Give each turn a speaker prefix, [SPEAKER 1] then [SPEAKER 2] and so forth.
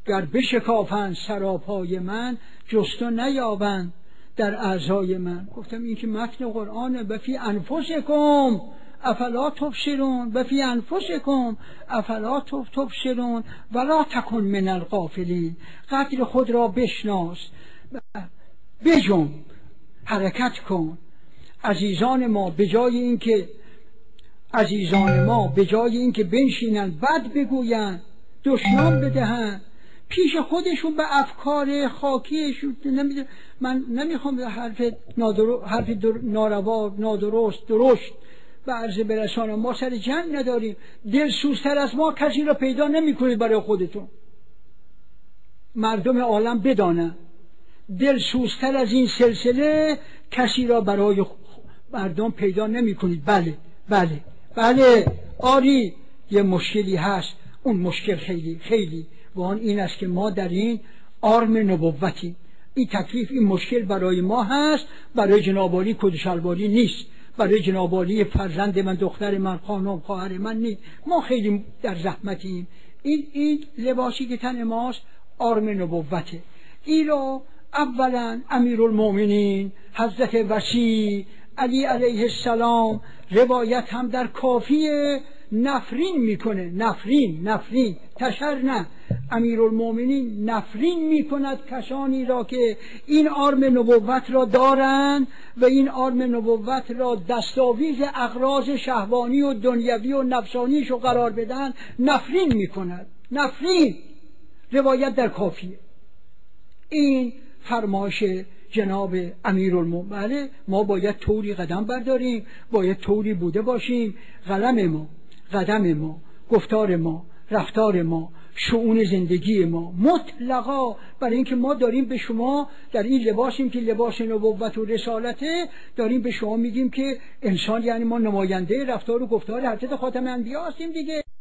[SPEAKER 1] گر بشکافند سراپای من جستو نیابند در اعضای من. گفتم این که متن قرآنه. و فی انفسکم افلا تبصرون، و فی انفسکم افلا تبصرون ولا تکن من الغافلین. قدر خود را بشناس، بجنب، حرکت کن. عزیزان ما به جای اینکه بنشینند بد بگویند، دشنام بدهند پیش خودشون به افکار خاکیشون. من نمیخوام حرف ناروا نادرست درشت به عرض برسانم. ما سر جنگ نداریم. دلسوزتر از ما کسی را پیدا نمیکنید برای خودتون. مردم عالم بدانن دلسوزتر از این سلسله کسی را برای مردم پیدا نمیکنید. بله آری یه مشکلی هست. اون مشکل خیلی وان این است که ما در این آرم نبوتی، این تکلیف، این مشکل برای ما هست. برای جناب عالی کدشلواری نیست، برای جناب عالی فرزند من، دختر من، خانم خواهر من نیست. ما خیلی در زحمتیم. این لباسی که تن ماست آرم نبوته. این رو اولا امیرالمومنین حضرت وصی علی علیه السلام روایت هم در کافیه نفرین میکنه. نفرین تشر نه. امیرالمومنین نفرین میکند کسانی را که این آرم نبوت را دارند و این آرم نبوت را دستاویز اغراض شهوانی و دنیوی و نفسانیش رو قرار بدن. نفرین میکند. روایت در کافیه. این فرمایش جناب امیرالمومنین. بله ما باید طوری قدم برداریم، باید طوری بوده باشیم. قدم ما، گفتار ما، رفتار ما، شؤون زندگی ما مطلقا، برای اینکه ما داریم به شما در این لباسیم که لباس نبوت و رسالته، داریم به شما میگیم که انسان، یعنی ما نماینده رفتار و گفتار حضرت خاتم انبیا هستیم دیگه.